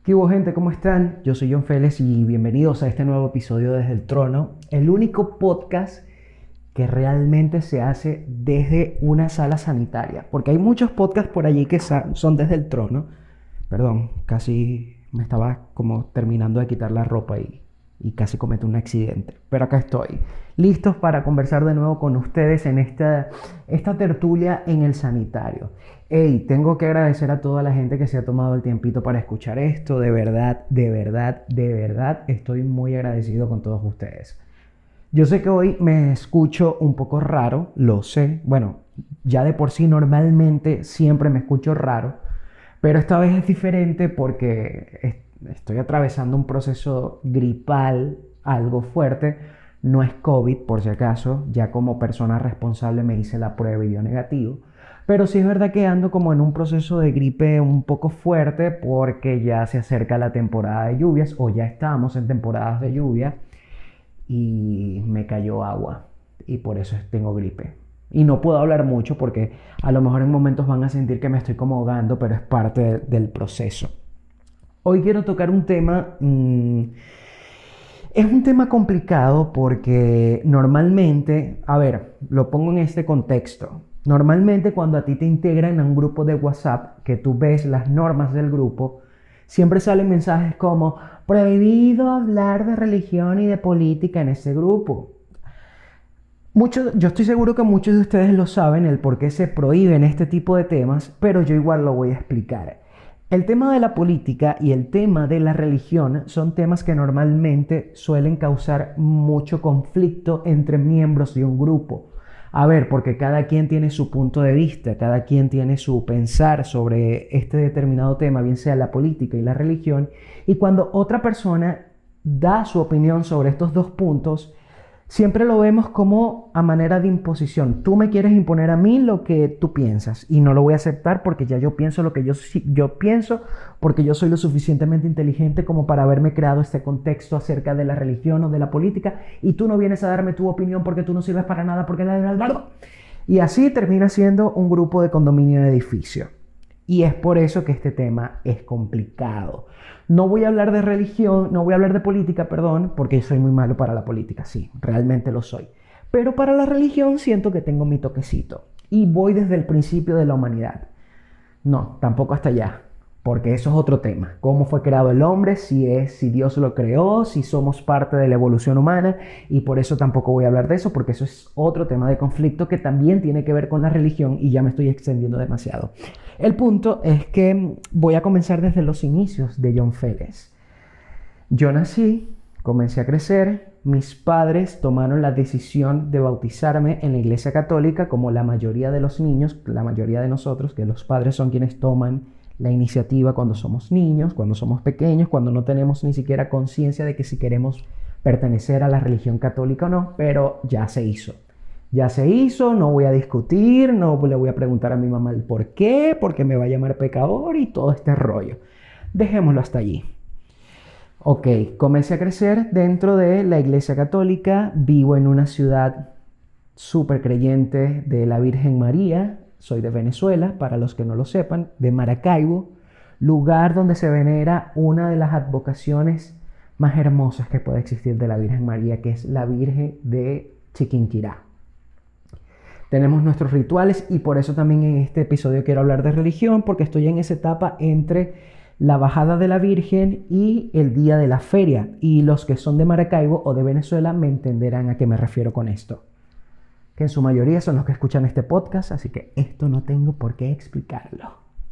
¿Qué hubo, gente? ¿Cómo están? Yo soy John Félix y bienvenidos a este nuevo episodio desde el trono, el único podcast que realmente se hace desde una sala sanitaria, porque hay muchos podcasts por allí que son desde el trono. Perdón, casi me estaba como terminando de quitar la ropa y casi cometo un accidente, pero acá estoy, listos para conversar de nuevo con ustedes en esta tertulia en el sanitario. Hey, tengo que agradecer a toda la gente que se ha tomado el tiempito para escuchar esto. De verdad, de verdad, de verdad, estoy muy agradecido con todos ustedes. Yo sé que hoy me escucho un poco raro, lo sé. Bueno, ya de por sí normalmente siempre me escucho raro, pero esta vez es diferente porque estoy atravesando un proceso gripal algo fuerte. No es COVID, por si acaso. Ya como persona responsable me hice la prueba y dio negativo. Pero sí es verdad que ando como en un proceso de gripe un poco fuerte porque ya se acerca la temporada de lluvias o ya estamos en temporadas de lluvia y me cayó agua y por eso tengo gripe. Y no puedo hablar mucho porque a lo mejor en momentos van a sentir que me estoy como ahogando, pero es parte del proceso. Hoy quiero tocar un tema. Es un tema complicado porque normalmente, a ver, lo pongo en este contexto. Normalmente cuando a ti te integran a un grupo de WhatsApp, que tú ves las normas del grupo, siempre salen mensajes como prohibido hablar de religión y de política en ese grupo. Yo estoy seguro que muchos de ustedes lo saben, el por qué se prohíben este tipo de temas, pero yo igual lo voy a explicar. El tema de la política y el tema de la religión son temas que normalmente suelen causar mucho conflicto entre miembros de un grupo. A ver, porque cada quien tiene su punto de vista, cada quien tiene su pensar sobre este determinado tema, bien sea la política y la religión, y cuando otra persona da su opinión sobre estos dos puntos, siempre lo vemos como a manera de imposición. Tú me quieres imponer a mí lo que tú piensas y no lo voy a aceptar porque ya yo pienso lo que yo pienso, porque yo soy lo suficientemente inteligente como para haberme creado este contexto acerca de la religión o de la política y tú no vienes a darme tu opinión porque tú no sirves para nada, porque... Y así termina siendo un grupo de condominio de edificio. Y es por eso que este tema es complicado. No voy a hablar de religión, no voy a hablar de política, perdón, porque soy muy malo para la política, sí, realmente lo soy. Pero para la religión siento que tengo mi toquecito. Y voy desde el principio de la humanidad. No, tampoco hasta allá, porque eso es otro tema. ¿Cómo fue creado el hombre? Si Dios lo creó, si somos parte de la evolución humana, y por eso tampoco voy a hablar de eso, porque eso es otro tema de conflicto que también tiene que ver con la religión y ya me estoy extendiendo demasiado. El punto es que voy a comenzar desde los inicios de John Félix. Yo nací, comencé a crecer, mis padres tomaron la decisión de bautizarme en la Iglesia Católica, como la mayoría de los niños, la mayoría de nosotros, que los padres son quienes toman la iniciativa cuando somos niños, cuando somos pequeños, cuando no tenemos ni siquiera conciencia de que si queremos pertenecer a la religión católica o no, pero ya se hizo. Ya se hizo, no voy a discutir, no le voy a preguntar a mi mamá el por qué, porque me va a llamar pecador y todo este rollo. Dejémoslo hasta allí. Ok, comencé a crecer dentro de la Iglesia Católica, vivo en una ciudad súper creyente de la Virgen María, soy de Venezuela, para los que no lo sepan, de Maracaibo, lugar donde se venera una de las advocaciones más hermosas que puede existir de la Virgen María, que es la Virgen de Chiquinquirá. Tenemos nuestros rituales y por eso también en este episodio quiero hablar de religión, porque estoy en esa etapa entre la bajada de la Virgen y el día de la feria. Y los que son de Maracaibo o de Venezuela me entenderán a qué me refiero con esto. Que en su mayoría son los que escuchan este podcast, así que esto no tengo por qué explicarlo.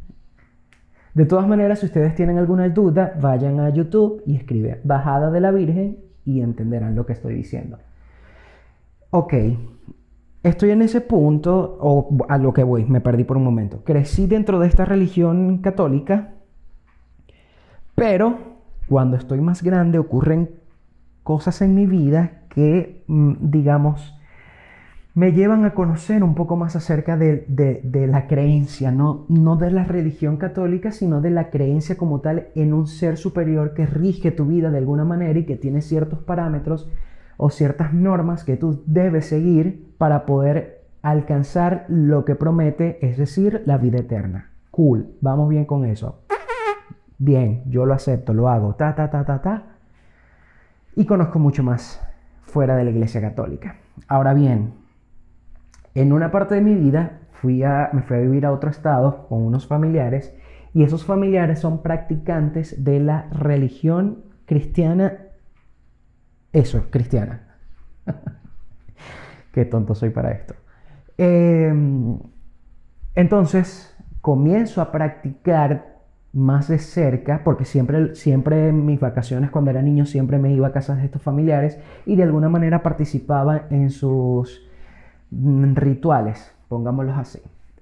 De todas maneras, si ustedes tienen alguna duda, vayan a YouTube y escriben bajada de la Virgen y entenderán lo que estoy diciendo. Ok. Estoy en ese punto, o a lo que voy, me perdí por un momento. Crecí dentro de esta religión católica, pero cuando estoy más grande ocurren cosas en mi vida que, digamos, me llevan a conocer un poco más acerca de la creencia, no de la religión católica, sino de la creencia como tal en un ser superior que rige tu vida de alguna manera y que tiene ciertos parámetros o ciertas normas que tú debes seguir para poder alcanzar lo que promete, es decir, la vida eterna. Cool, vamos bien con eso. Bien, yo lo acepto, lo hago, y conozco mucho más fuera de la Iglesia Católica. Ahora bien, en una parte de mi vida me fui a vivir a otro estado con unos familiares y esos familiares son practicantes de la religión cristiana. Eso, cristiana. Qué tonto soy para esto. Entonces comienzo a practicar más de cerca, porque siempre en mis vacaciones cuando era niño siempre me iba a casas de estos familiares y de alguna manera participaba en sus rituales, pongámoslos así.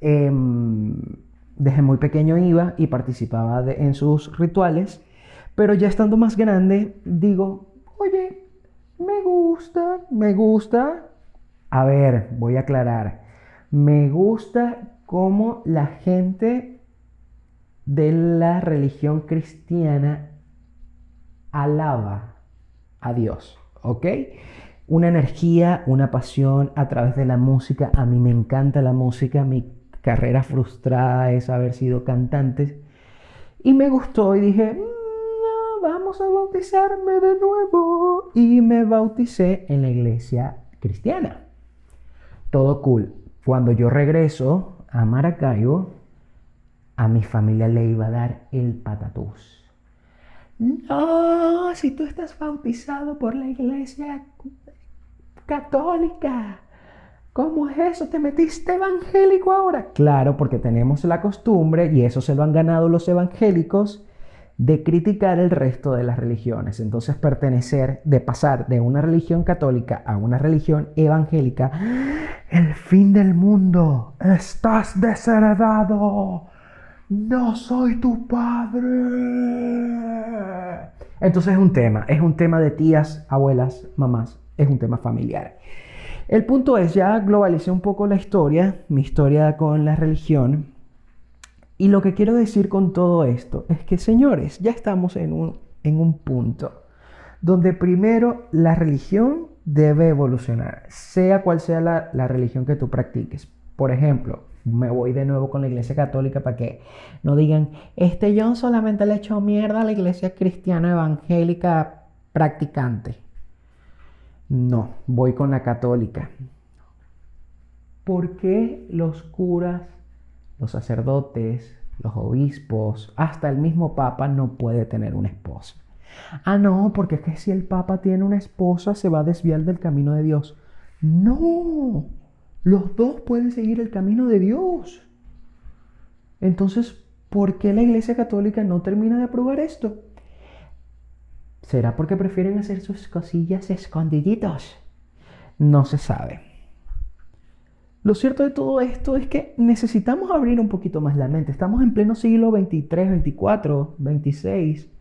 Desde muy pequeño iba y participaba en sus rituales, pero ya estando más grande digo, oye, me gusta. A ver, voy a aclarar. Me gusta cómo la gente de la religión cristiana alaba a Dios, ¿ok? Una energía, una pasión a través de la música. A mí me encanta la música. Mi carrera frustrada es haber sido cantante. Y me gustó y dije, no, vamos a bautizarme de nuevo. Y me bauticé en la iglesia cristiana. Todo cool. Cuando yo regreso a Maracaibo, a mi familia le iba a dar el patatús. No, si tú estás bautizado por la iglesia católica, ¿cómo es eso? ¿Te metiste evangélico ahora? Claro, porque tenemos la costumbre, y eso se lo han ganado los evangélicos, de criticar el resto de las religiones. Entonces de pasar de una religión católica a una religión evangélica, el fin del mundo, estás desheredado, no soy tu padre. Entonces es un tema de tías, abuelas, mamás, es un tema familiar. El punto es, ya globalicé un poco la historia, mi historia con la religión. Y lo que quiero decir con todo esto es que, señores, ya estamos en un punto donde primero la religión debe evolucionar, sea cual sea la religión que tú practiques. Por ejemplo, me voy de nuevo con la iglesia católica para que no digan, John solamente le echó mierda a la iglesia cristiana evangélica practicante. No, voy con la católica. ¿Por qué los curas, los sacerdotes, los obispos, hasta el mismo papa no puede tener una esposa? Ah, no, porque es que si el papa tiene una esposa se va a desviar del camino de Dios. No, los dos pueden seguir el camino de Dios. Entonces, ¿por qué la Iglesia Católica no termina de aprobar esto? ¿Será porque prefieren hacer sus cosillas escondiditos? No se sabe. Lo cierto de todo esto es que necesitamos abrir un poquito más la mente. Estamos en pleno siglo 23, 24, 26,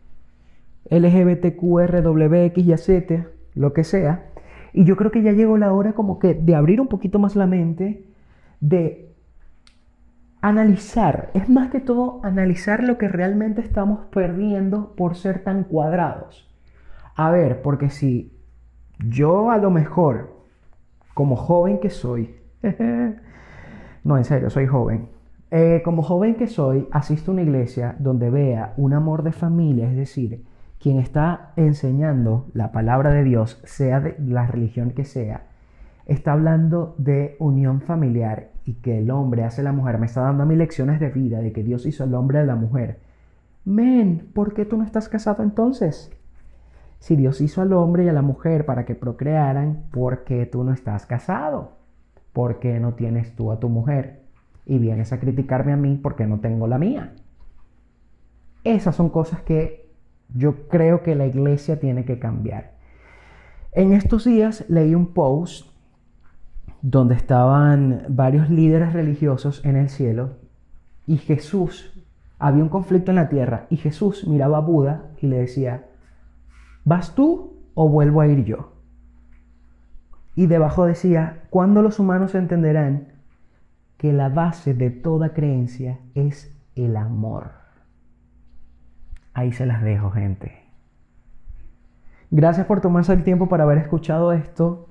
LGBTQRWX y Z, lo que sea. Y yo creo que ya llegó la hora como que de abrir un poquito más la mente, de analizar. Es más que todo analizar lo que realmente estamos perdiendo por ser tan cuadrados. A ver, porque si yo a lo mejor, como joven que soy, no, en serio, soy joven. Como joven que soy, asisto a una iglesia donde vea un amor de familia, es decir, quien está enseñando la palabra de Dios, sea de la religión que sea, está hablando de unión familiar y que el hombre hace a la mujer. Me está dando a mí lecciones de vida, de que Dios hizo al hombre y a la mujer. Men, ¿por qué tú no estás casado entonces? Si Dios hizo al hombre y a la mujer para que procrearan, ¿por qué tú no estás casado? ¿Por qué no tienes tú a tu mujer? Y vienes a criticarme a mí porque no tengo la mía. Esas son cosas que yo creo que la iglesia tiene que cambiar. En estos días leí un post donde estaban varios líderes religiosos en el cielo y había un conflicto en la tierra y Jesús miraba a Buda y le decía, ¿vas tú o vuelvo a ir yo? Y debajo decía, ¿cuándo los humanos entenderán que la base de toda creencia es el amor? Ahí se las dejo, gente. Gracias por tomarse el tiempo para haber escuchado esto.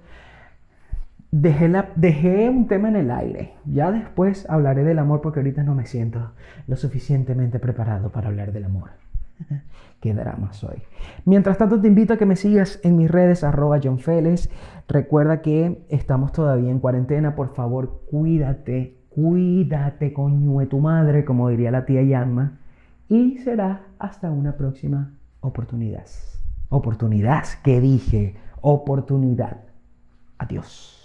Dejé un tema en el aire. Ya después hablaré del amor porque ahorita no me siento lo suficientemente preparado para hablar del amor. Qué drama soy. Mientras tanto, te invito a que me sigas en mis redes, @JohnFeles. Recuerda que estamos todavía en cuarentena. Por favor, cuídate. Cuídate, coño de tu madre, como diría la tía Yanma. Y será hasta una próxima oportunidad. Oportunidad, ¿qué dije? Oportunidad. Adiós.